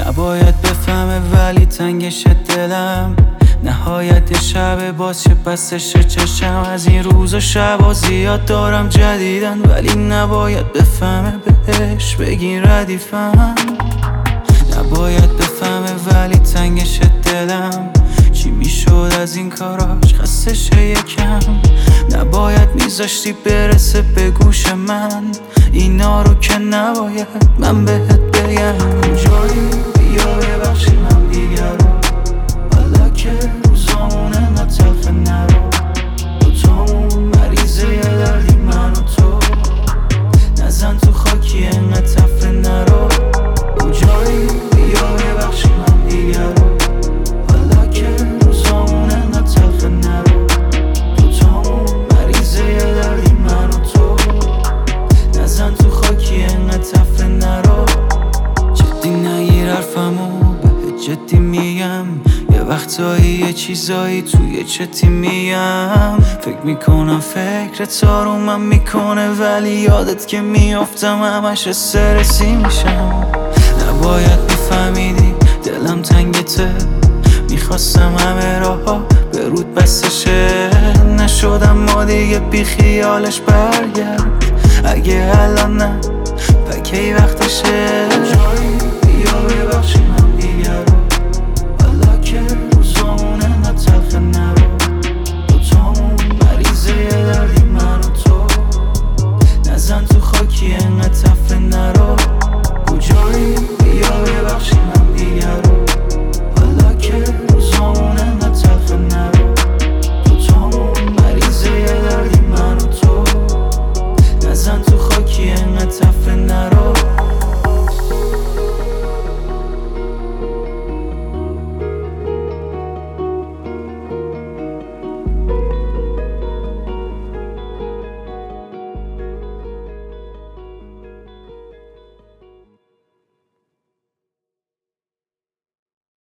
نباید بفهمه ولی تنگش دلم، نهایت شب باز چه بستش چشم. از این روز و شبا زیاد دارم جدیدن، ولی نباید بفهمه بهش بگین ردیفم. نباید بفهمه ولی تنگش دلم، چی میشد از این کاراش خستشه یکم. نباید میذاشتی برسه به گوش من، اینا رو که نباید من بهت بگم. کجایی بیا ببخشیم هم دیگر رو، حالا که روزامونه نه تلخ نرو. دوتامون مریضه یه دردی من و تو، نزن تو خاکی انقدر تفره نرو. کجایی بیا ببخشیم هم دیگر رو، حالا که روزامونه نه تلخ نرو. دوتامون مریضه یه دردی من و تو، نزن تو خاکی انقدر تفره نرو. جدی نگیر حرفمو بهت جدی میگم، یه وقتایی یه چیزایی توی چتی میگم. فکر میکنم فکرت آرومم میکنه، ولی یادت که میافتم همش استرسی میشم. نباید میفهمیدی دلم تنگته، میخواستم همه راها به رود بستشه. نشدم ما دیگه بی خیالش برگرد، اگه الان نه پکی وقتشه.